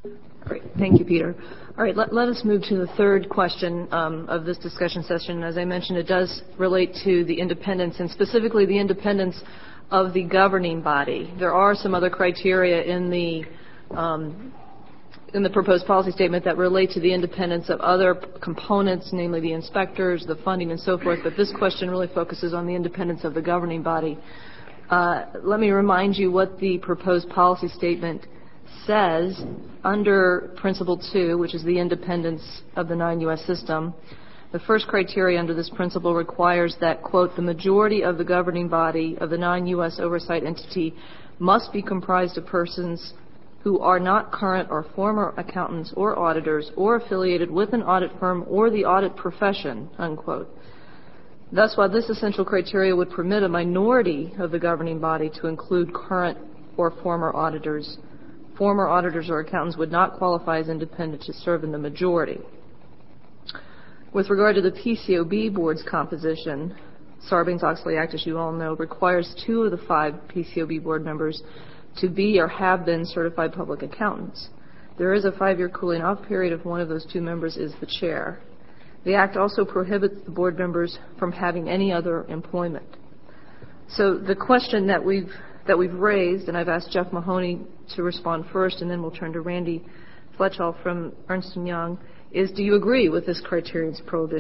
Great. Thank you, Peter. All right, let us move to the third question of this discussion session. As I mentioned, it does relate to the independence, and specifically the independence of the governing body. There are some other criteria in the proposed policy statement that relate to the independence of other components, namely the inspectors, the funding, and so forth, but this question really focuses on the independence of the governing body. Let me remind you what the proposed policy statement says under Principle 2, which is the independence of the non-U.S. system. The first criteria under this principle requires that, quote, the majority of the governing body of the non-U.S. oversight entity must be comprised of persons who are not current or former accountants or auditors or affiliated with an audit firm or the audit profession, unquote. Thus, while this essential criteria would permit a minority of the governing body to include current or former auditors or accountants would not qualify as independent to serve in the majority. With regard to the PCOB board's composition, Sarbanes-Oxley Act, as you all know, requires 2 of the 5 PCOB board members to be or have been certified public accountants. There is a 5-year cooling off period if one of those 2 members is the chair. The Act also prohibits the board members from having any other employment. So the question that we've raised, and I've asked Jeff Mahoney to respond first, and then we'll turn to Randy Fletchall from Ernst & Young, is do you agree with this criterion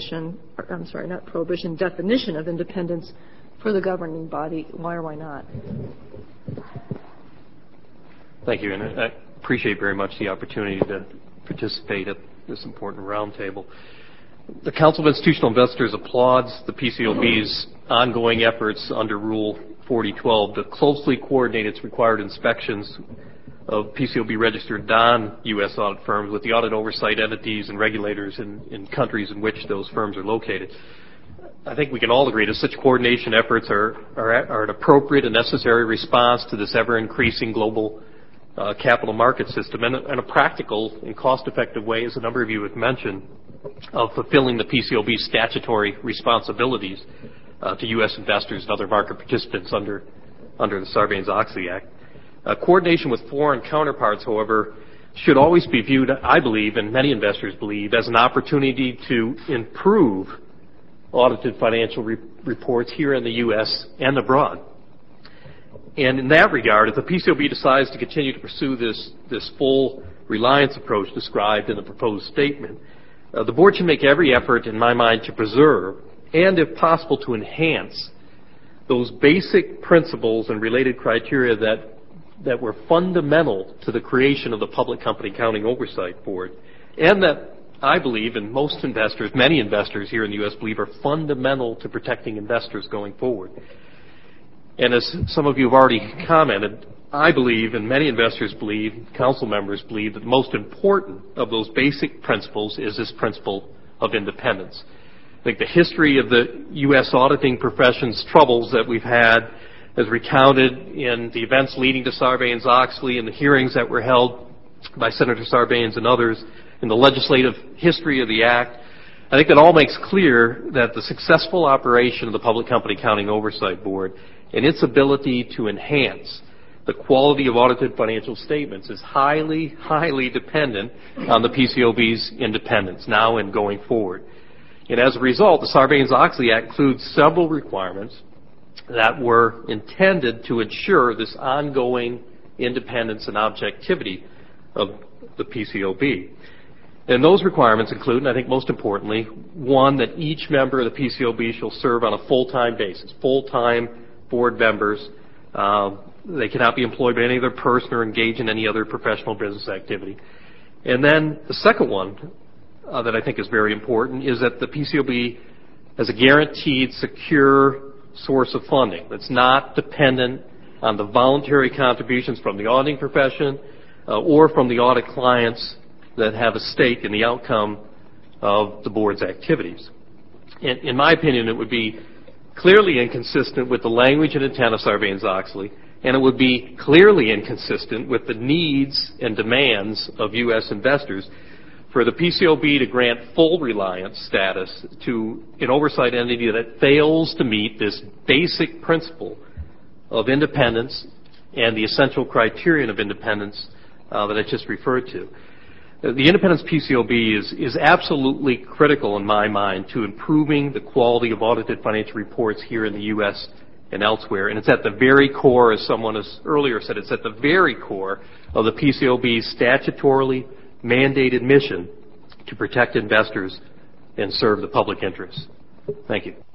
definition of independence for the governing body? Why or why not? Thank you, and I appreciate very much the opportunity to participate at this important roundtable. The Council of Institutional Investors applauds the PCOB's ongoing efforts under Rule 4012 to closely coordinate its required inspections of PCOB-registered non-U.S. audit firms with the audit oversight entities and regulators in countries in which those firms are located. I think we can all agree that such coordination efforts are an appropriate and necessary response to this ever-increasing global capital market system and a practical and cost-effective way, as a number of you have mentioned, of fulfilling the PCOB's statutory responsibilities to U.S. investors and other market participants under the Sarbanes-Oxley Act. Coordination with foreign counterparts, however, should always be viewed, I believe, and many investors believe, as an opportunity to improve audited financial reports here in the U.S. and abroad. And in that regard, if the PCOB decides to continue to pursue this full reliance approach described in the proposed statement, the board should make every effort, in my mind, to preserve and, if possible, to enhance those basic principles and related criteria that were fundamental to the creation of the Public Company Accounting Oversight Board, and that I believe, and most investors, many investors here in the U.S. believe, are fundamental to protecting investors going forward. And as some of you have already commented, I believe, and many investors believe, council members believe, that the most important of those basic principles is this principle of independence. I think the history of the U.S. auditing profession's troubles that we've had, as recounted in the events leading to Sarbanes-Oxley and the hearings that were held by Senator Sarbanes and others in the legislative history of the Act, I think that all makes clear that the successful operation of the Public Company Accounting Oversight Board and its ability to enhance the quality of audited financial statements is highly, highly dependent on the PCOB's independence now and going forward. And as a result, the Sarbanes-Oxley Act includes several requirements that were intended to ensure this ongoing independence and objectivity of the PCOB. And those requirements include, and I think most importantly, one, that each member of the PCOB shall serve on a full-time basis, full-time board members. They cannot be employed by any other person or engage in any other professional business activity. And then the second one that I think is very important is that the PCOB has a guaranteed, secure source of funding that's not dependent on the voluntary contributions from the auditing profession or from the audit clients that have a stake in the outcome of the board's activities. In my opinion, it would be clearly inconsistent with the language and intent of Sarbanes-Oxley, and it would be clearly inconsistent with the needs and demands of U.S. investors for the PCOB to grant full reliance status to an oversight entity that fails to meet this basic principle of independence and the essential criterion of independence that I just referred to. The Independence PCAOB is absolutely critical in my mind to improving the quality of audited financial reports here in the U.S. and elsewhere. And it's at the very core, as someone has earlier said, it's at the very core of the PCAOB's statutorily mandated mission to protect investors and serve the public interest. Thank you.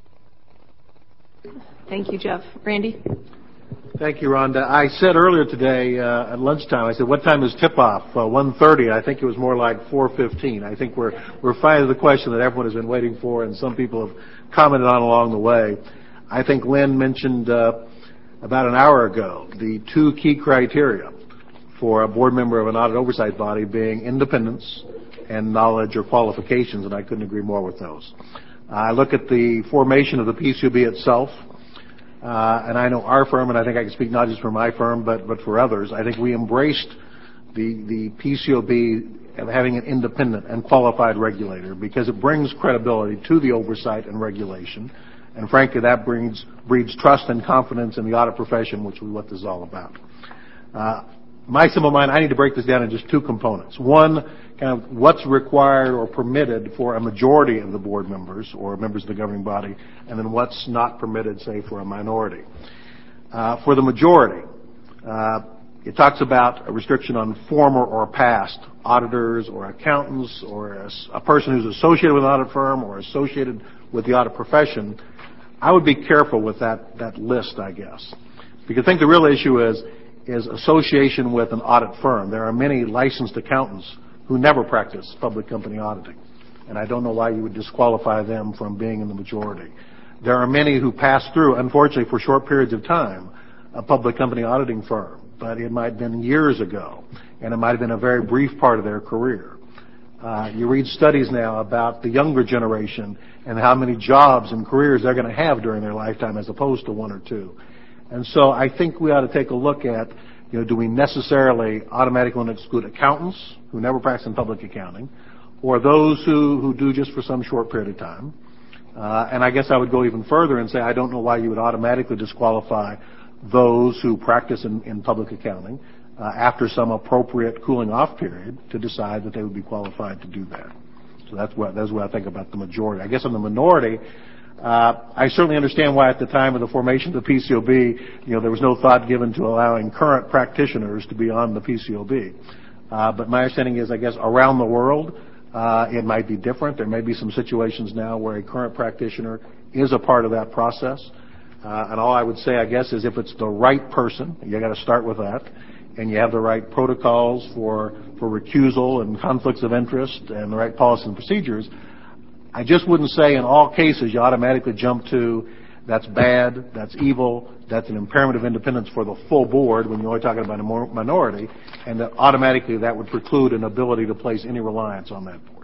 Thank you, Jeff. Randy? Thank you, Rhonda. I said earlier today at lunchtime, I said, what time is tip-off? 1:30. I think it was more like 4:15. I think we're finding the question that everyone has been waiting for, and some people have commented on along the way. I think Lynn mentioned about an hour ago the two key criteria for a board member of an audit oversight body being independence and knowledge or qualifications, and I couldn't agree more with those. I look at the formation of the PCAOB itself, and I know our firm, and I think I can speak not just for my firm, but for others. I think we embraced the PCAOB of having an independent and qualified regulator because it brings credibility to the oversight and regulation, and frankly, that breeds trust and confidence in the audit profession, which is what this is all about. My simple mind, I need to break this down in just two components. One, kind of what's required or permitted for a majority of the board members or members of the governing body, and then what's not permitted, say, for a minority. For the majority, it talks about a restriction on former or past auditors or accountants or a person who's associated with an audit firm or associated with the audit profession. I would be careful with that list, I guess, because I think the real issue is association with an audit firm. There are many licensed accountants who never practice public company auditing, and I don't know why you would disqualify them from being in the majority. There are many who pass through, unfortunately for short periods of time, a public company auditing firm, but it might have been years ago, and it might have been a very brief part of their career. You read studies now about the younger generation and how many jobs and careers they're going to have during their lifetime as opposed to one or two. And so I think we ought to take a look at, do we necessarily automatically exclude accountants who never practice in public accounting, or those who do just for some short period of time? And I guess I would go even further and say I don't know why you would automatically disqualify those who practice in public accounting after some appropriate cooling off period to decide that they would be qualified to do that. So that's what I think about the majority. I guess on the minority, I certainly understand why at the time of the formation of the PCAOB, there was no thought given to allowing current practitioners to be on the PCAOB. But my understanding is, I guess, around the world, it might be different. There may be some situations now where a current practitioner is a part of that process. And all I would say, I guess, is if it's the right person, you got to start with that, and you have the right protocols for recusal and conflicts of interest and the right policies and procedures, I just wouldn't say in all cases you automatically jump to that's bad, that's evil, that's an impairment of independence for the full board when you're only talking about a minority, and that automatically that would preclude an ability to place any reliance on that board.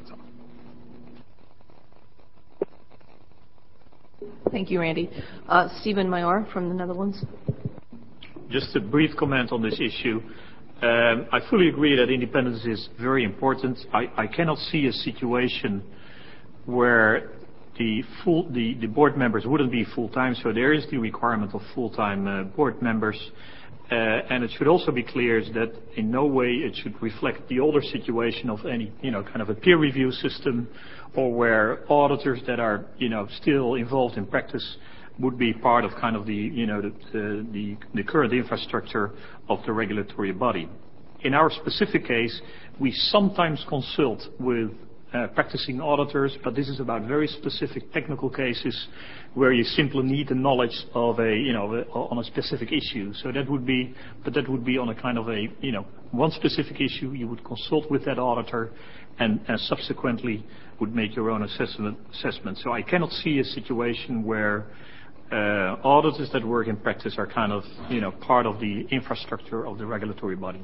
Thank you, Randy. Stephen Mayor from the Netherlands. Just a brief comment on this issue. I fully agree that independence is very important. I cannot see a situation where the board members wouldn't be full-time, so there is the requirement of full-time board members. And it should also be clear that in no way it should reflect the older situation of any, kind of a peer review system, or where auditors that are, still involved in practice would be part of kind of the current infrastructure of the regulatory body. In our specific case, we sometimes consult with practicing auditors, but this is about very specific technical cases where you simply need the knowledge of on a specific issue. So that would be on a kind of one specific issue. You would consult with that auditor, and subsequently would make your own assessment. So I cannot see a situation where auditors that work in practice are kind of part of the infrastructure of the regulatory body.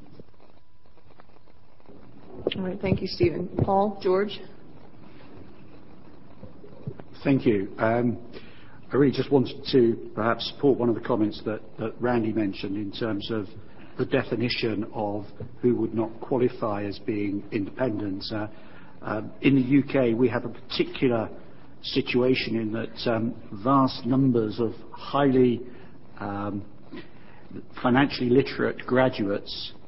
All right, thank you, Stephen. Paul, George? Thank you. I really just wanted to perhaps support one of the comments that Randy mentioned in terms of the definition of who would not qualify as being independent. In the UK, we have a particular situation in that vast numbers of highly financially literate graduates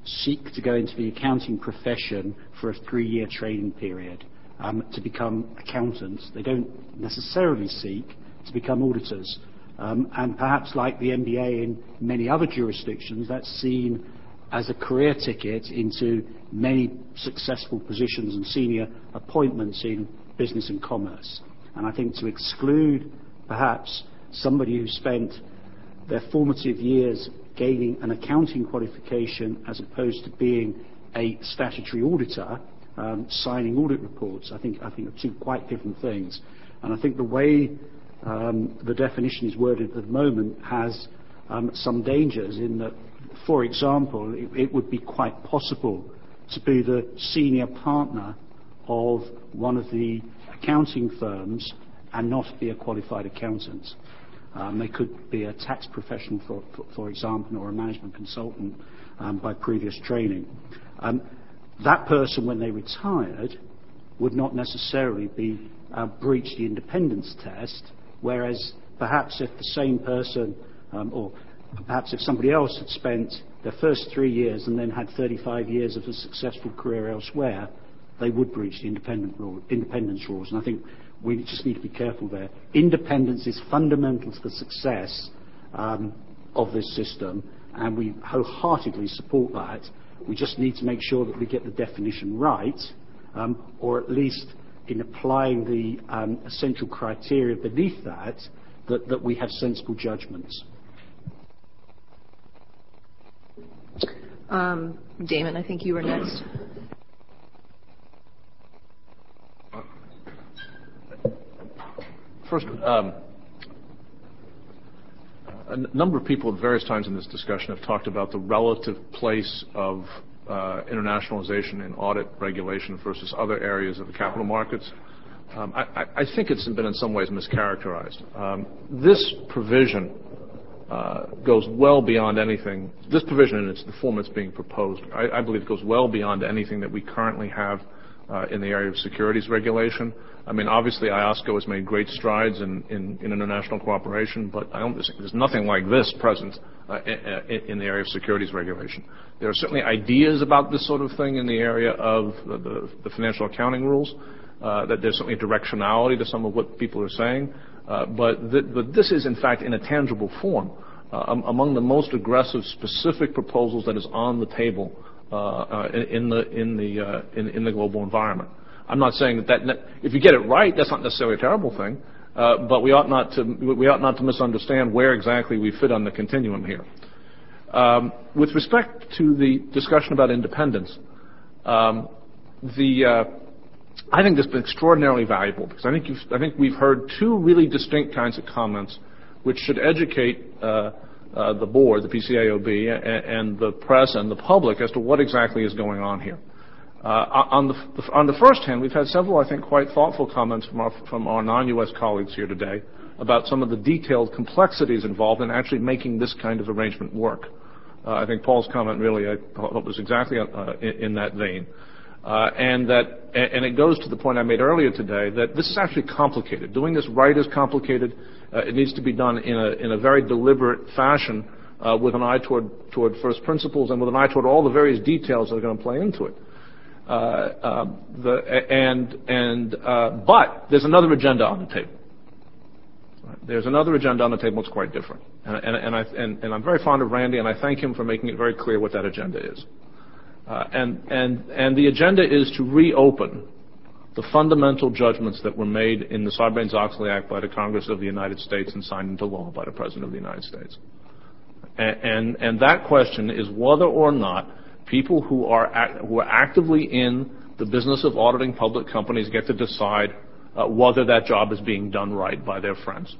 seek to go into the accounting profession for a 3-year training period to become accountants. They don't necessarily seek to become auditors. And perhaps like the MBA in many other jurisdictions, that's seen as a career ticket into many successful positions and senior appointments in business and commerce. And I think to exclude perhaps somebody who spent their formative years gaining an accounting qualification as opposed to being a statutory auditor, signing audit reports, I think are two quite different things. And I think the way the definition is worded at the moment has some dangers in that, for example, it would be quite possible to be the senior partner of one of the accounting firms and not be a qualified accountant. They could be a tax professional, for example, or a management consultant by previous training. That person, when they retired, would not necessarily be breach the independence test, whereas perhaps if the same person, or perhaps if somebody else had spent their first 3 years and then had 35 years of a successful career elsewhere, they would breach the independence rules. And I think we just need to be careful there. Independence is fundamental to the success of this system, and we wholeheartedly support that. We just need to make sure that we get the definition right, or at least in applying the essential criteria beneath that we have sensible judgments. Damon, I think you were next. First, a number of people at various times in this discussion have talked about the relative place of internationalization in audit regulation versus other areas of the capital markets. I think it's been in some ways mischaracterized. This provision goes well beyond anything. This provision in the form it's being proposed, I believe, goes well beyond anything that we currently have in the area of securities regulation. I mean, obviously, IOSCO has made great strides in international cooperation, but there's nothing like this present in the area of securities regulation. There are certainly ideas about this sort of thing in the area of the financial accounting rules, that there's certainly directionality to some of what people are saying, but this is, in fact, in a tangible form, among the most aggressive specific proposals that is on the table in the global environment. I'm not saying that if you get it right, that's not necessarily a terrible thing, but we ought not to misunderstand where exactly we fit on the continuum here. With respect to the discussion about independence, I think this has been extraordinarily valuable because I think we've heard two really distinct kinds of comments which should educate the board, the PCAOB, and the press and the public as to what exactly is going on here. On the first hand, we've had several, I think, quite thoughtful comments from our non-U.S. colleagues here today about some of the detailed complexities involved in actually making this kind of arrangement work. I think Paul's comment really, I thought, was exactly in that vein. And it goes to the point I made earlier today that this is actually complicated. Doing this right is complicated. It needs to be done in a very deliberate fashion with an eye toward first principles and with an eye toward all the various details that are going to play into it. But there's another agenda on the table. There's another agenda on the table that's quite different. And I'm very fond of Randy, and I thank him for making it very clear what that agenda is. And the agenda is to reopen the fundamental judgments that were made in the Sarbanes-Oxley Act by the Congress of the United States and signed into law by the President of the United States. And that question is whether or not people who are actively in the business of auditing public companies get to decide whether that job is being done right by their friends.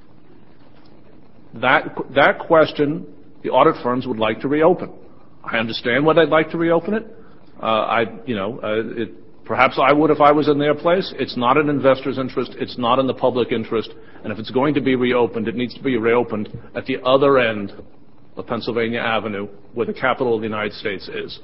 That question, the audit firms would like to reopen. I understand why they'd like to reopen it. Perhaps I would if I was in their place. It's not in investors' interest. It's not in the public interest. And if it's going to be reopened, it needs to be reopened at the other end of Pennsylvania Avenue, where the capital of the United States is.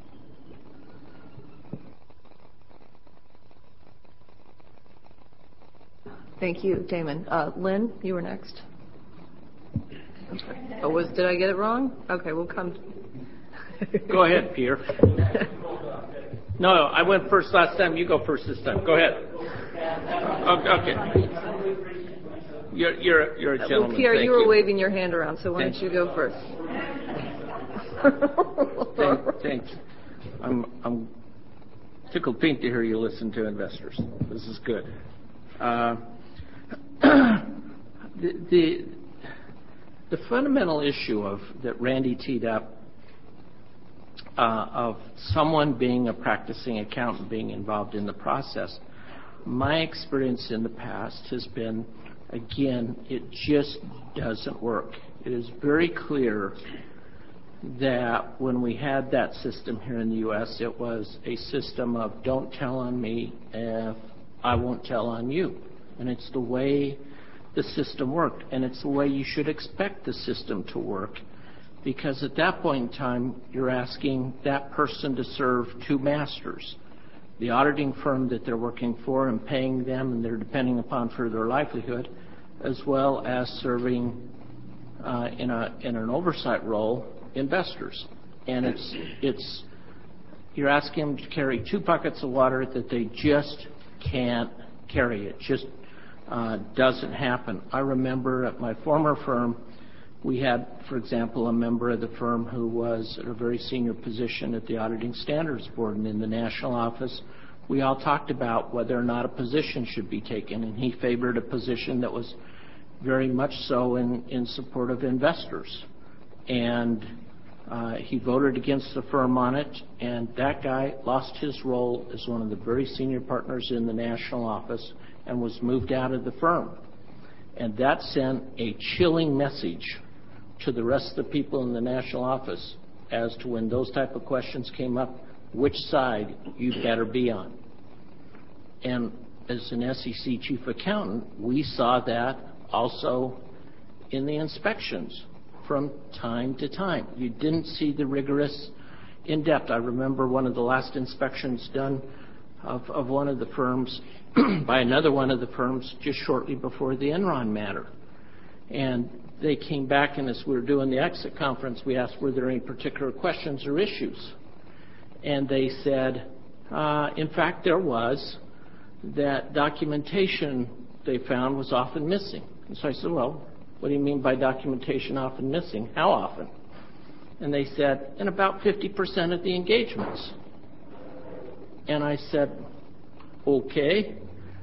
Thank you, Damon. Lynn, you were next. Did I get it wrong? Okay, we'll come. Go ahead, Pierre. No, I went first last time. You go first this time. Go ahead. Okay. You're a gentleman. Well, Pierre, Thank you were waving your hand around, so why don't you go first? Thanks. I'm tickled pink to hear you listen to investors. This is good. The fundamental issue that Randy teed up of someone being a practicing accountant being involved in the process, my experience in the past has been, again, it just doesn't work. It is very clear that when we had that system here in the U.S., it was a system of don't tell on me if I won't tell on you. And it's the way the system worked, and it's the way you should expect the system to work, because at that point in time, you're asking that person to serve two masters, the auditing firm that they're working for and paying them and they're depending upon for their livelihood, as well as serving in an oversight role investors. And you're asking them to carry two buckets of water that they just can't carry. It just doesn't happen. I remember at my former firm, we had, for example, a member of the firm who was at a very senior position at the Auditing Standards Board, and in the national office, we all talked about whether or not a position should be taken, and he favored a position that was very much so in support of investors. And he voted against the firm on it, and that guy lost his role as one of the very senior partners in the national office and was moved out of the firm. And that sent a chilling message to the rest of the people in the national office as to when those type of questions came up, which side you better be on. And as an SEC chief accountant, we saw that also in the inspections from time to time. You didn't see the rigorous in-depth. I remember one of the last inspections done of one of the firms by another one of the firms just shortly before the Enron matter. And they came back, and as we were doing the exit conference, we asked, were there any particular questions or issues? And they said, in fact, there was. That documentation they found was often missing. And so I said, well, what do you mean by documentation often missing? How often? And they said, in about 50% of the engagements. And I said, okay.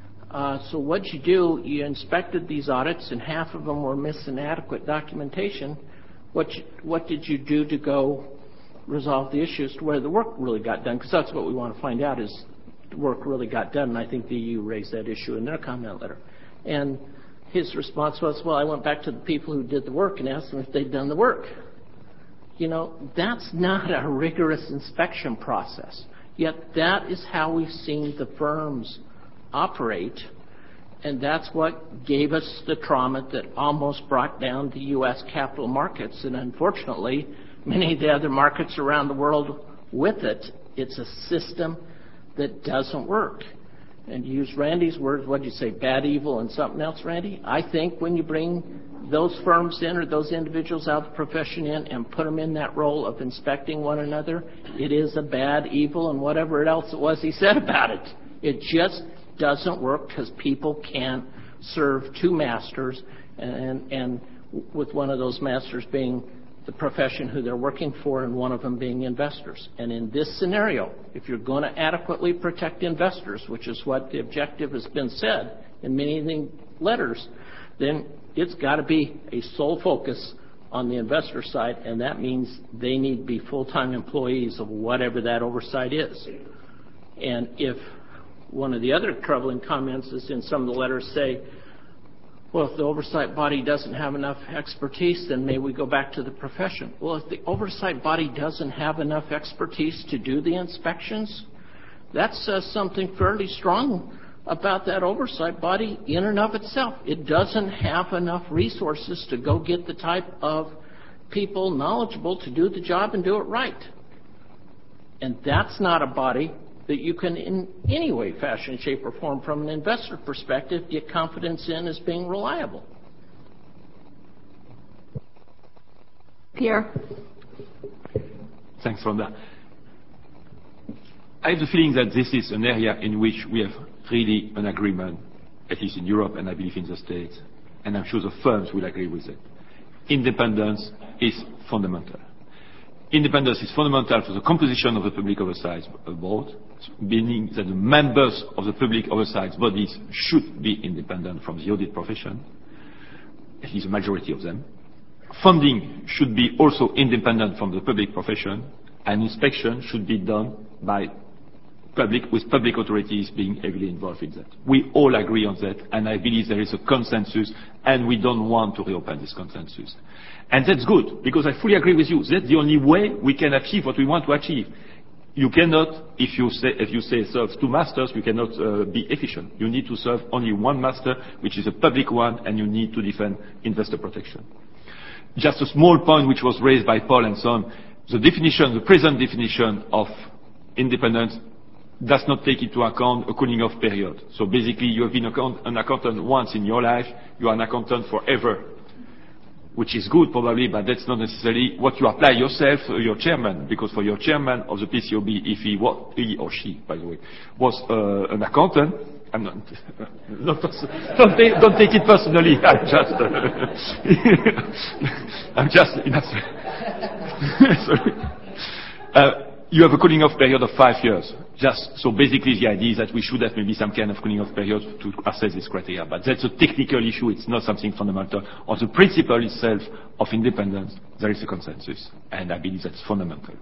So what'd you do? You inspected these audits, and half of them were missing adequate documentation. What did you do to go resolve the issues to where the work really got done? Because that's what we want to find out, is the work really got done. And I think the EU raised that issue in their comment letter. And his response was, well, I went back to the people who did the work and asked them if they'd done the work. You know, that's not a rigorous inspection process. Yet that is how we've seen the firms operate, and that's what gave us the trauma that almost brought down the U.S. capital markets, and unfortunately, many of the other markets around the world with it. It's a system that doesn't work. And to use Randy's words, what did you say, bad, evil, and something else, Randy? I think when you bring those firms in or those individuals out of the profession in and put them in that role of inspecting one another, it is a bad, evil, and whatever else it was he said about it. It just doesn't work because people can't serve two masters, and with one of those masters being the profession who they're working for and one of them being investors. And in this scenario, if you're going to adequately protect investors, which is what the objective has been said in many of the letters, then it's got to be a sole focus on the investor side, and that means they need to be full-time employees of whatever that oversight is. And if one of the other troubling comments is in some of the letters say, well, if the oversight body doesn't have enough expertise, then may we go back to the profession. Well, if the oversight body doesn't have enough expertise to do the inspections, that says something fairly strong about that oversight body in and of itself. It doesn't have enough resources to go get the type of people knowledgeable to do the job and do it right. And that's not a body that you can in any way, fashion, shape, or form from an investor perspective get confidence in as being reliable. Pierre? Thanks, Rhonda. I have the feeling that this is an area in which we have really an agreement, at least in Europe and I believe in the States, and I'm sure the firms will agree with it. Independence is fundamental. Independence is fundamental for the composition of the public oversight board, meaning that the members of the public oversight bodies should be independent from the audit profession, at least a majority of them. Funding should be also independent from the public profession, and inspection should be done by with public authorities being heavily involved in that. We all agree on that, and I believe there is a consensus, and we don't want to reopen this consensus. And that's good, because I fully agree with you. That's the only way we can achieve what we want to achieve. You cannot, if you say serve two masters, you cannot be efficient. You need to serve only one master, which is a public one, and you need to defend investor protection. Just a small point which was raised by Paul and so on. The present definition of independence does not take into account a cooling off period. So basically, you have been an accountant once in your life, you are an accountant forever, which is good probably, but that's not necessarily what you apply yourself to your chairman, because for your chairman of the PCOB, if he or she, by the way, was an accountant, I'm not, don't take it personally. Sorry. You have a cooling off period of 5 years. So basically the idea is that we should have maybe some kind of cooling off period to assess this criteria. But that's a technical issue. It's not something fundamental. On the principle itself of independence, there is a consensus. And I believe that's fundamental.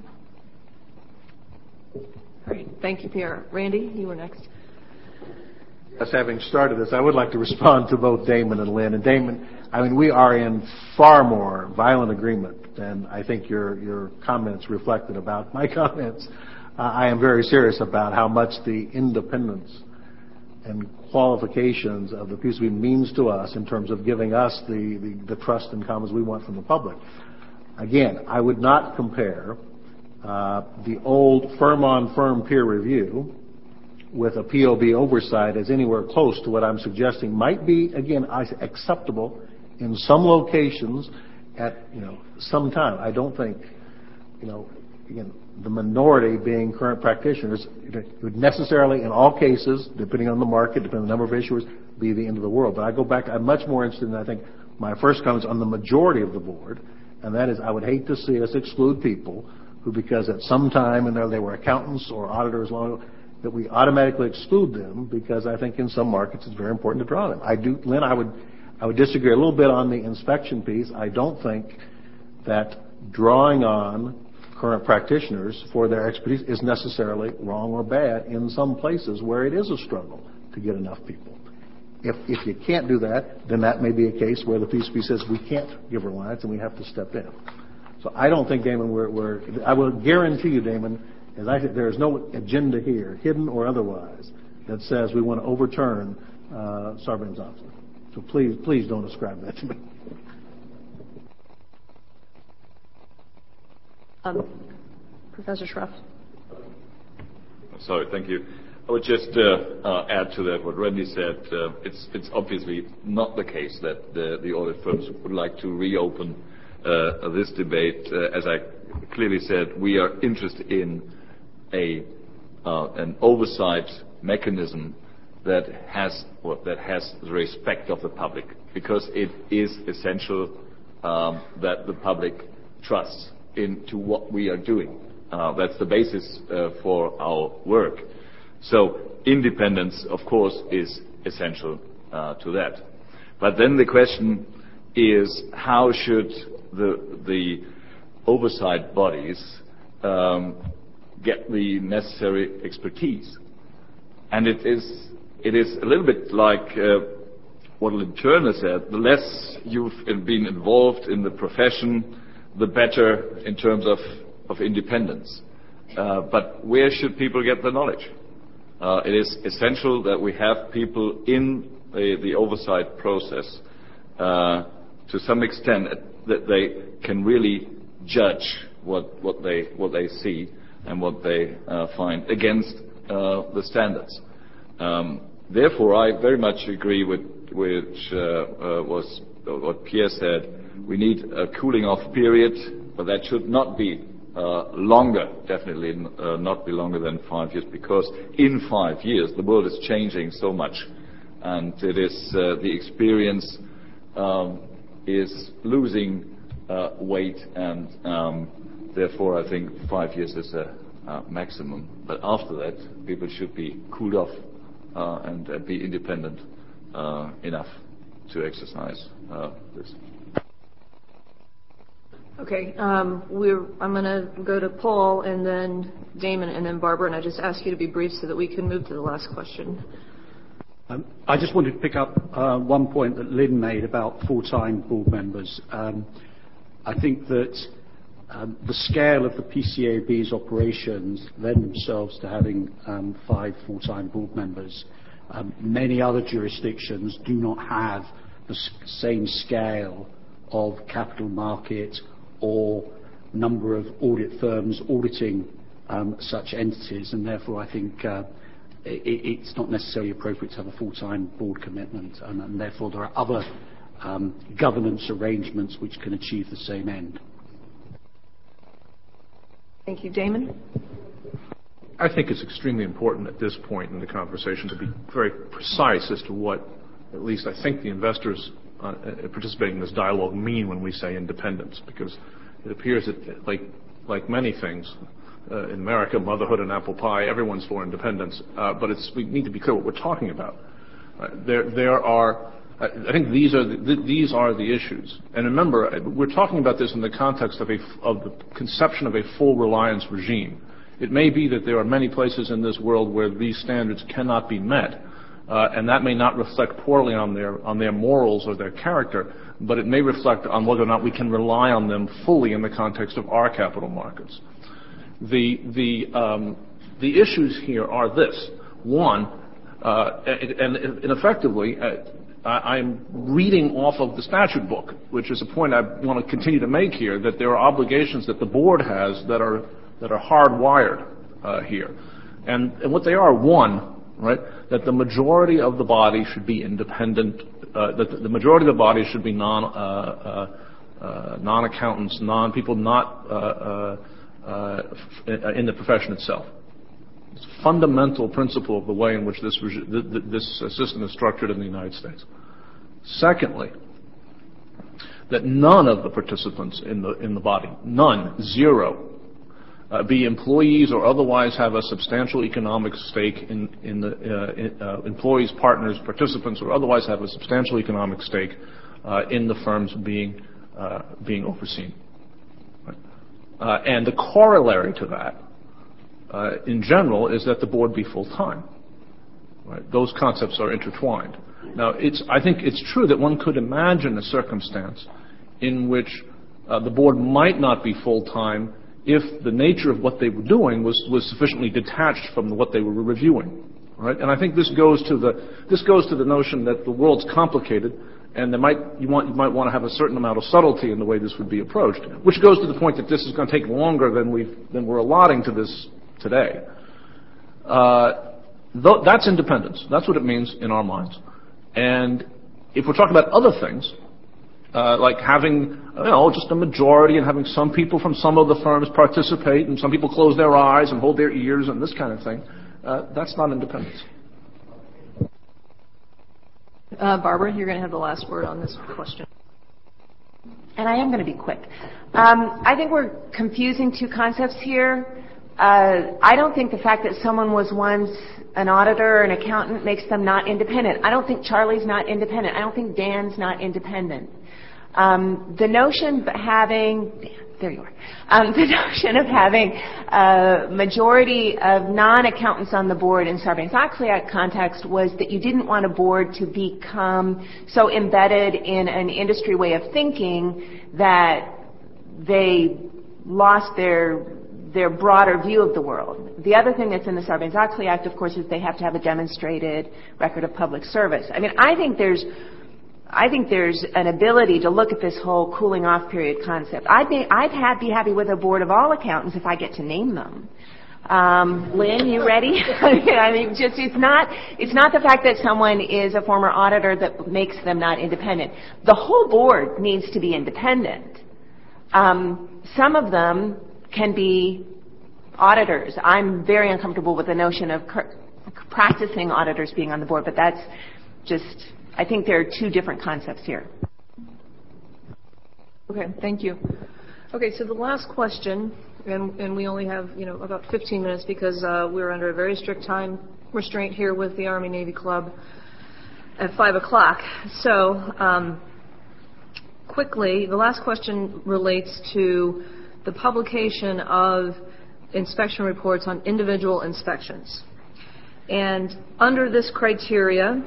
Great. Thank you, Pierre. Randy, you were next. As having started this, I would like to respond to both Damon and Lynn. And Damon, I mean, we are in far more violent agreement than I think your comments reflected about my comments. I am very serious about how much the independence and qualifications of the PCB means to us in terms of giving us the trust and confidence we want from the public. Again, I would not compare the old firm-on-firm peer review with a POB oversight as anywhere close to what I'm suggesting might be, again, acceptable in some locations at, some time. I don't think, again, the minority being current practitioners would necessarily, in all cases, depending on the market, depending on the number of issuers, be the end of the world. But I go back, I'm much more interested in, I think, my first comments on the majority of the board, and that is I would hate to see us exclude people who, because at some time they were accountants or auditors, that we automatically exclude them, because I think in some markets it's very important to draw them. Lynn, I would disagree a little bit on the inspection piece. I don't think that drawing on current practitioners for their expertise is necessarily wrong or bad in some places where it is a struggle to get enough people. If you can't do that, then that may be a case where the PCB says we can't give reliance and we have to step in. So I don't think, Damon, I will guarantee you, Damon, there is no agenda here, hidden or otherwise, that says we want to overturn Sarbanes-Oxley. So please don't ascribe that to me. Professor Schroff. Sorry, thank you. I would just add to that what Randy said. It's obviously not the case that the audit firms would like to reopen this debate. As I clearly said, we are interested in an oversight mechanism that has the respect of the public, because it is essential that the public trusts into what we are doing. That's the basis for our work. So independence, of course, is essential to that. But then the question is, how should the oversight bodies get the necessary expertise? And it is a little bit like what Lynn Turner said: the less you've been involved in the profession, the better in terms of independence. But where should people get the knowledge? It is essential that we have people in the oversight process to some extent that they can really judge what they see and what they find against the standards. Therefore, I very much agree with what Pierre said. We need a cooling off period, but that should not be longer, definitely not be longer than 5 years, because in 5 years the world is changing so much, and it is the experience is losing weight, and therefore I think 5 years is a maximum. But after that, people should be cooled off and be independent enough to exercise this. Okay, I'm going to go to Paul and then Damon and then Barbara, and I just ask you to be brief so that we can move to the last question. I just wanted to pick up one point that Lynn made about full-time board members. I think that the scale of the PCAOB's operations lend themselves to having 5 full-time board members. Many other jurisdictions do not have the same scale of capital market or number of audit firms auditing such entities, and therefore I think it's not necessarily appropriate to have a full-time board commitment, and therefore there are other governance arrangements which can achieve the same end. Thank you. Damon? I think it's extremely important at this point in the conversation to be very precise as to what, at least I think, the investors participating in this dialogue mean when we say independence, because it appears that, like many things in America, motherhood and apple pie, everyone's for independence, but we need to be clear what we're talking about. There are, I think these are the issues, and remember, we're talking about this in the context of the conception of a full reliance regime. It may be that there are many places in this world where these standards cannot be met, and that may not reflect poorly on their morals or their character, but it may reflect on whether or not we can rely on them fully in the context of our capital markets. The issues here are this: one, and effectively, I'm reading off of the statute book, which is a point I want to continue to make here, that there are obligations that the board has that are hardwired here, and what they are: one, right, that the majority of the body should be independent, that the majority of the body should be non-accountants, people not in the profession itself. It's a fundamental principle of the way in which this system is structured in the United States. Secondly, that none of the participants in the body, none, zero, be employees or otherwise have a substantial economic stake in the employees, partners, participants, or otherwise have a substantial economic stake in the firms being overseen. And the corollary to that, in general, is that the board be full-time. Right? Those concepts are intertwined. Now, I think it's true that one could imagine a circumstance in which the board might not be full-time if the nature of what they were doing was sufficiently detached from what they were reviewing. Right? And I think this goes to the notion that the world's complicated, and you might want to have a certain amount of subtlety in the way this would be approached, which goes to the point that this is going to take longer than we're allotting to this today. That's independence. That's what it means in our minds. And if we're talking about other things, like having just a majority and having some people from some of the firms participate and some people close their eyes and hold their ears and this kind of thing, that's not independence. Barbara, you're going to have the last word on this question. And I am going to be quick. I think we're confusing two concepts here. I don't think the fact that someone was once an auditor or an accountant makes them not independent. I don't think Charlie's not independent. I don't think Dan's not independent. The notion of having a majority of non-accountants on the board in Sarbanes-Oxley Act context was that you didn't want a board to become so embedded in an industry way of thinking that they lost their broader view of the world. The other thing that's in the Sarbanes-Oxley Act, of course, is they have to have a demonstrated record of public service. I mean, I think there's an ability to look at this whole cooling off period concept. I'd be happy with a board of all accountants if I get to name them. Lynn, you ready? I mean, it's not the fact that someone is a former auditor that makes them not independent. The whole board needs to be independent. Some of them can be auditors. I'm very uncomfortable with the notion of practicing auditors being on the board, but that's just, I think there are two different concepts here. Okay, thank you. Okay, so the last question, and we only have, about 15 minutes because we're under a very strict time restraint here with the Army-Navy Club at 5 o'clock. So quickly, the last question relates to the publication of inspection reports on individual inspections. And under this criteria,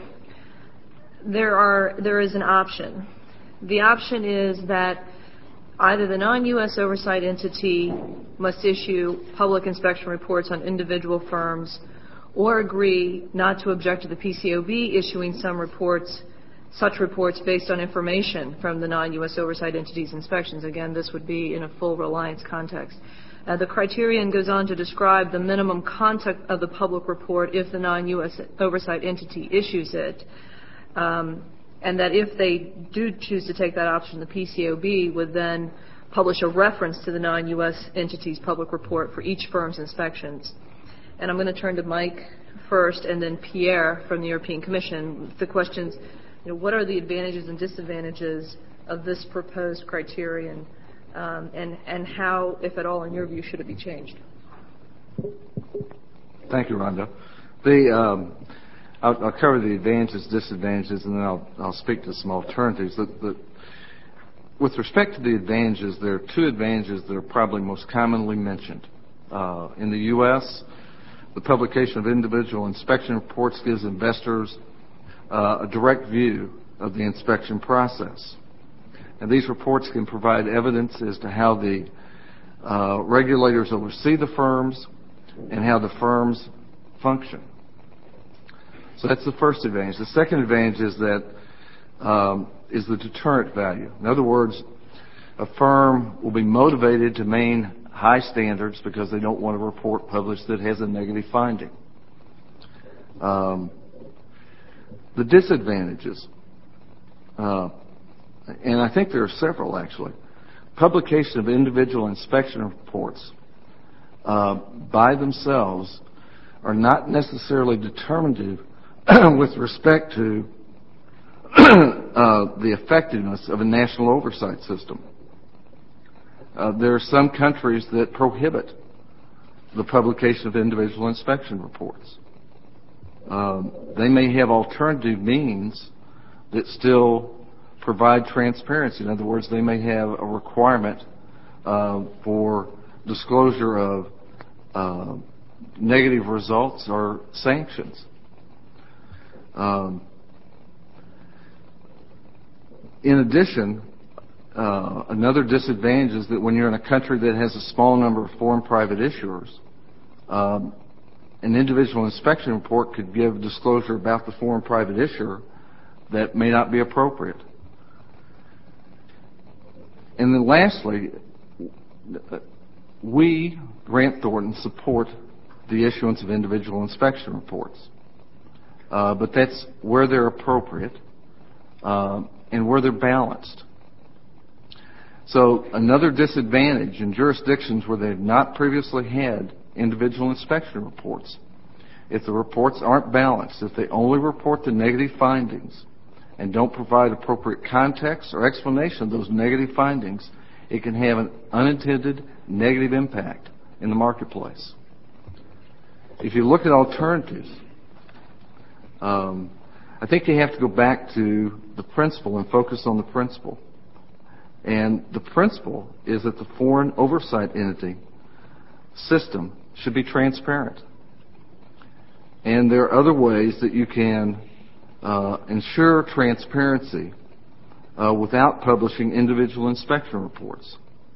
there is an option. The option is that either the non-U.S. oversight entity must issue public inspection reports on individual firms or agree not to object to the PCOB issuing such reports based on information from the non-U.S. oversight entity's inspections. Again, this would be in a full reliance context. The criterion goes on to describe the minimum content of the public report if the non-U.S. oversight entity issues it, and that if they do choose to take that option, the PCOB would then publish a reference to the non-U.S. entity's public report for each firm's inspections. And I'm going to turn to Mike first and then Pierre from the European Commission. The questions, what are the advantages and disadvantages of this proposed criterion, and how, if at all, in your view, should it be changed? Thank you, Rhonda. I'll cover the advantages, disadvantages, and then I'll speak to some alternatives. With respect to the advantages, there are two advantages that are probably most commonly mentioned. In the U.S., the publication of individual inspection reports gives investors a direct view of the inspection process. And these reports can provide evidence as to how the regulators oversee the firms and how the firms function. So that's the first advantage. The second advantage is that is the deterrent value. In other words, a firm will be motivated to maintain high standards because they don't want a report published that has a negative finding. The disadvantages, and I think there are several actually. Publication of individual inspection reports by themselves are not necessarily determinative with respect to the effectiveness of a national oversight system. There are some countries that prohibit the publication of individual inspection reports. They may have alternative means that still provide transparency. In other words, they may have a requirement for disclosure of negative results or sanctions. In addition, another disadvantage is that when you're in a country that has a small number of foreign private issuers, an individual inspection report could give disclosure about the foreign private issuer that may not be appropriate. And then lastly, we, Grant Thornton, support the issuance of individual inspection reports. But that's where they're appropriate and where they're balanced. So another disadvantage in jurisdictions where they've not previously had individual inspection reports, if the reports aren't balanced, if they only report the negative findings and don't provide appropriate context or explanation of those negative findings, it can have an unintended negative impact in the marketplace. If you look at alternatives, I think you have to go back to the principle and focus on the principle. And the principle is that the foreign oversight entity system should be transparent. And there are other ways that you can ensure transparency without publishing individual inspection reports.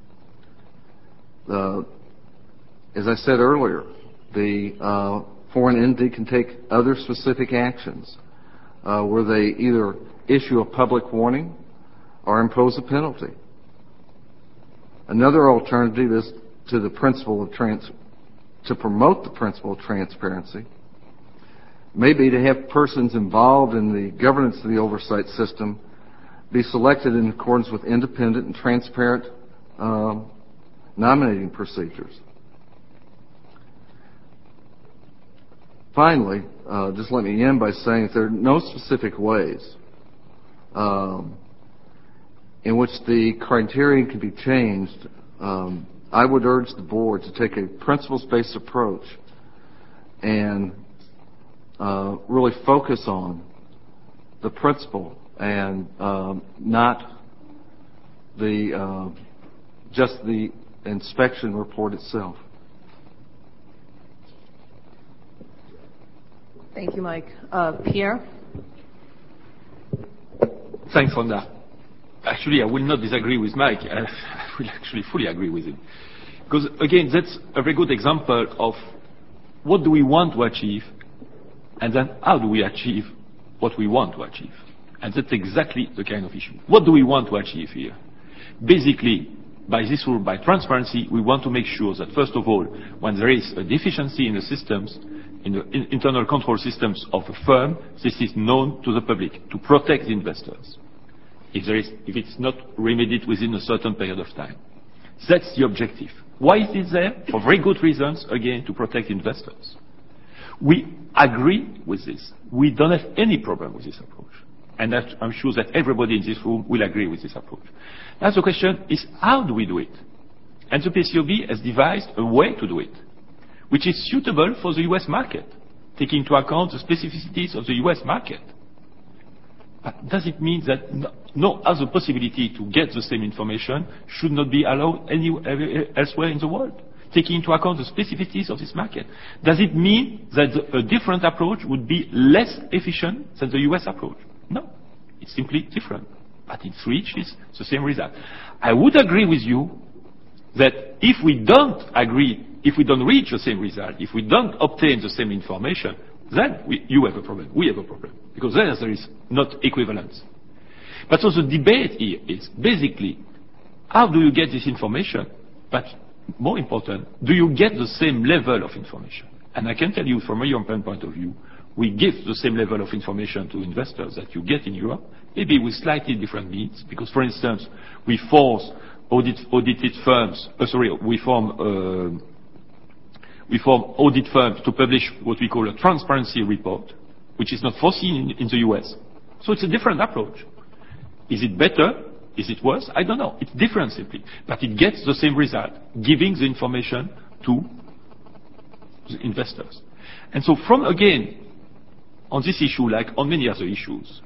As I said earlier, the foreign entity can take other specific actions where they either issue a public warning or impose a penalty. Another alternative is to the principle of to promote the principle of transparency, maybe to have persons involved in the governance of the oversight system be selected in accordance with independent and transparent nominating procedures. Finally, just let me end by saying that there are no specific ways in which the criterion can be changed. I would urge the board to take a principles-based approach and really focus on the principle and not just the inspection report itself. Thank you, Mike. Pierre? Thanks, Rhonda. Actually, I will not disagree with Mike. I will actually fully agree with him. Because, again, that's a very good example of what do we want to achieve, and then how do we achieve what we want to achieve. And that's exactly the kind of issue. What do we want to achieve here? Basically, by this rule, by transparency, we want to make sure that, first of all, when there is a deficiency in the systems, in the internal control systems of a firm, this is known to the public to protect the investors if it's not remedied within a certain period of time. That's the objective. Why is it there? For very good reasons, again, to protect investors. We agree with this. We don't have any problem with this approach. And I'm sure that everybody in this room will agree with this approach. Now the question is, how do we do it? And the PCAOB has devised a way to do it, which is suitable for the U.S. market, taking into account the specificities of the U.S. market. But does it mean that no other possibility to get the same information should not be allowed anywhere elsewhere in the world, taking into account the specificities of this market? Does it mean that a different approach would be less efficient than the U.S. approach? No, it's simply different, but it reaches the same result. I would agree with you that if we don't agree, if we don't reach the same result, if we don't obtain the same information, then you have a problem, we have a problem, because then there is not equivalence. But so the debate here is basically, how do you get this information? But more important, do you get the same level of information? And I can tell you from a European point of view, we give the same level of information to investors that you get in Europe, maybe with slightly different means, because, for instance, we force audited firms, we form audit firms to publish what we call a transparency report, which is not foreseen in the US. So it's a different approach. Is it better? Is it worse? I don't know. It's different simply. But it gets the same result, giving the information to the investors. And so again, on this issue, like on many other issues,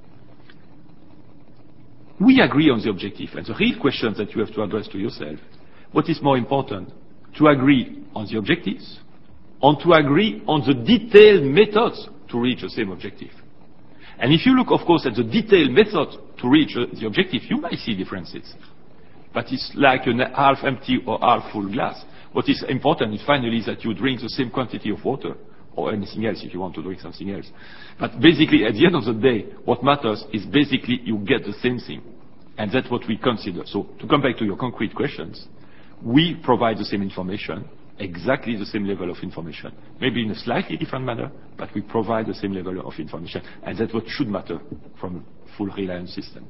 we agree on the objective. And the real question that you have to address to yourself, what is more important? To agree on the objectives, and to agree on the detailed methods to reach the same objective. And if you look, of course, at the detailed method to reach the objective, you might see differences. But it's like a half empty or half full glass. What is important is finally that you drink the same quantity of water, or anything else if you want to drink something else. But basically, at the end of the day, what matters is basically you get the same thing. And that's what we consider. So to come back to your concrete questions, we provide the same information, exactly the same level of information, maybe in a slightly different manner, but we provide the same level of information, and that's what should matter from a full reliance system.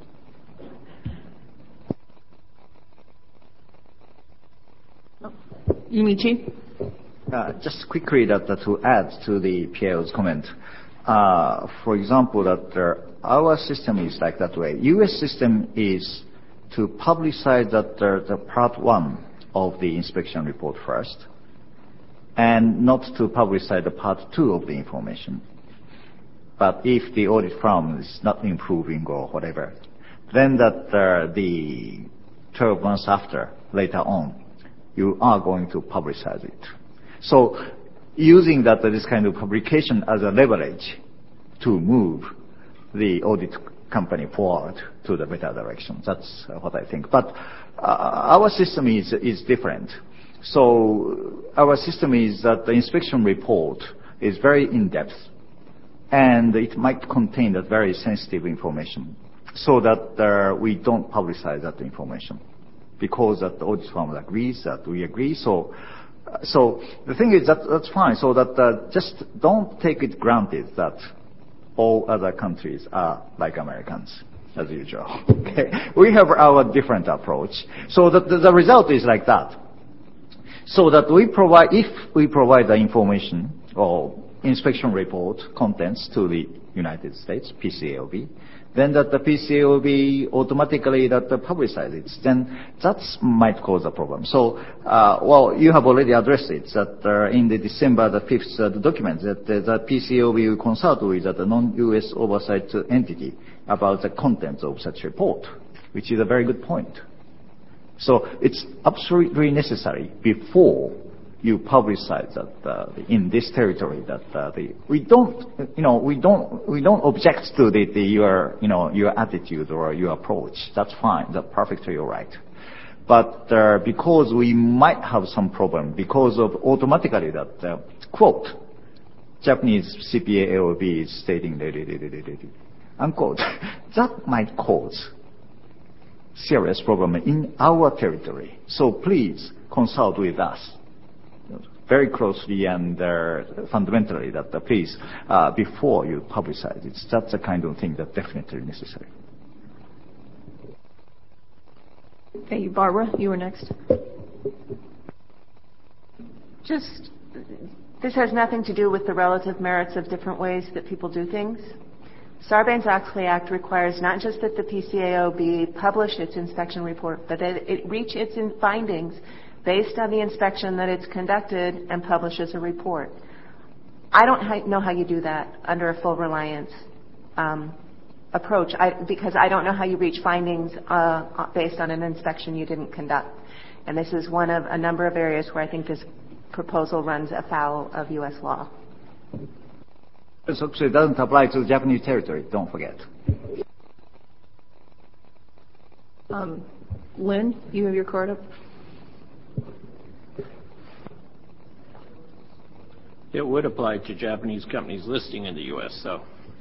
Yumichi? Just quickly to add to the Pierre's comment. For example, that our system is like that way. U.S. system is to publicize that the part 1 of the inspection report first, and not to publicize the part 2 of the information. But if the audit firm is not improving or whatever, then the 12 months after, later on, you are going to publicize it. So using this kind of publication as a leverage to move the audit company forward to the better direction. That's what I think. But our system is different. So our system is that the inspection report is very in-depth, and it might contain that very sensitive information, so that we don't publicize that information, because that the audit firm agrees that we agree. So the thing is that's fine. So that just don't take it granted that all other countries are like Americans, as usual. Okay? We have our different approach. So the result is like that. So that if we provide the information or inspection report contents to the United States, PCAOB, then that the PCAOB automatically publicize it, then that might cause a problem. So, you have already addressed it, that in the December 5th document, that the PCAOB will consult with the non-U.S. oversight entity about the contents of such report, which is a very good point. So it's absolutely necessary before you publicize that in this territory that we don't object to your attitude or your approach. That's fine. That's perfectly all right. But because we might have some problem because of automatically that quote Japanese CPA AOB is stating unquote, that might cause serious problem in our territory. So please consult with us very closely and fundamentally that please, before you publicize it. That's the kind of thing that's definitely necessary. Okay, Barbara, you were next. This has nothing to do with the relative merits of different ways that people do things. Sarbanes-Oxley Act requires not just that the PCAOB publish its inspection report, but that it reach its findings based on the inspection that it's conducted and publishes a report. I don't know how you do that under a full reliance approach because I don't know how you reach findings based on an inspection you didn't conduct. And this is one of a number of areas where I think this proposal runs afoul of U.S. law. So it doesn't apply to the Japanese territory, don't forget. Lynn, you have your card up. It would apply to Japanese companies listing in the U.S., though.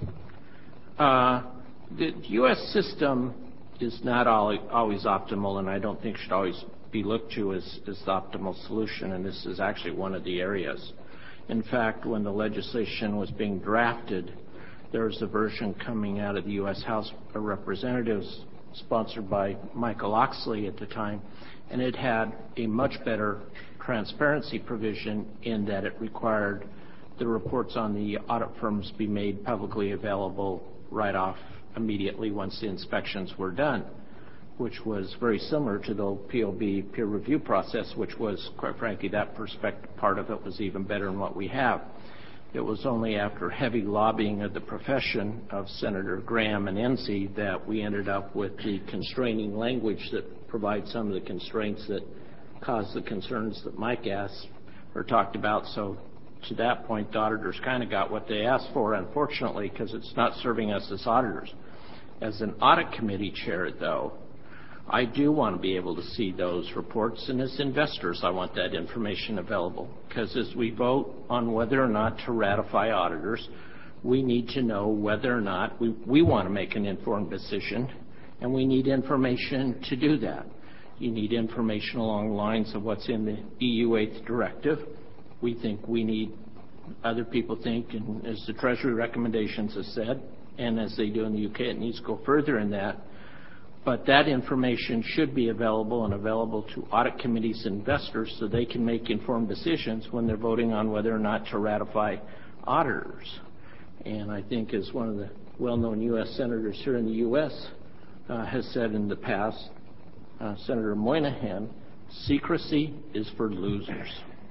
The U.S. system is not always optimal, and I don't think should always be looked to as the optimal solution, and this is actually one of the areas. In fact, when the legislation was being drafted, there was a version coming out of the U.S. House of Representatives sponsored by Michael Oxley at the time, and it had a much better transparency provision in that it required the reports on the audit firms be made publicly available right off immediately once the inspections were done, which was very similar to the POB peer review process, which was, quite frankly, that part of it was even better than what we have. It was only after heavy lobbying of the profession of Senator Graham and Enzi that we ended up with the constraining language that provides some of the constraints that caused the concerns that Mike asked or talked about. So to that point, the auditors kind of got what they asked for, unfortunately, because it's not serving us as auditors. As an audit committee chair, though, I do want to be able to see those reports, and as investors, I want that information available, because as we vote on whether or not to ratify auditors, we need to know whether or not we want to make an informed decision, and we need information to do that. You need information along the lines of what's in the EU 8th directive. We think we need, other people think, and as the Treasury recommendations have said, and as they do in the UK, it needs to go further in that. But that information should be available and available to audit committees and investors so they can make informed decisions when they're voting on whether or not to ratify auditors. And I think as one of the well-known U.S. senators here in the U.S. Has said in the past, Senator Moynihan, secrecy is for losers.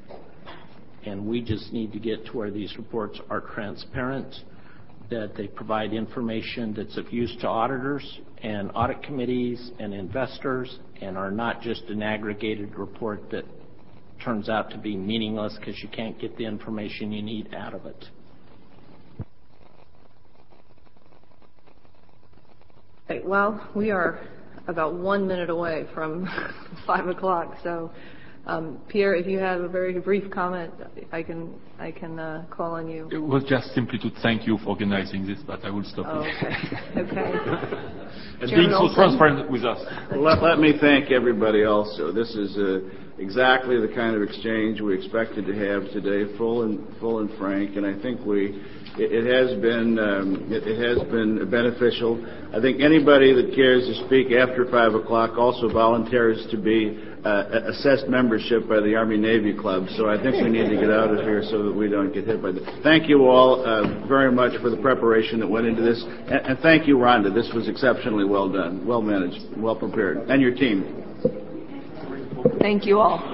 And we just need to get to where these reports are transparent, that they provide information that's of use to auditors and audit committees and investors, and are not just an aggregated report that turns out to be meaningless because you can't get the information you need out of it. Okay, well, we are about 1 minute away from 5 o'clock, so Pierre, if you have a very brief comment, I can call on you. It was just simply to thank you for organizing this, but I will stop here. Okay. And being so transparent with us. Let me thank everybody also. This is exactly the kind of exchange we expected to have today, full and frank, and I think it has been beneficial. I think anybody that cares to speak after 5 o'clock also volunteers to be assessed membership by the Army-Navy Club, so I think we need to get out of here so that we don't get hit by that. Thank you all very much for the preparation that went into this, and thank you, Rhonda. This was exceptionally well done, well managed, well prepared, and your team. Thank you all.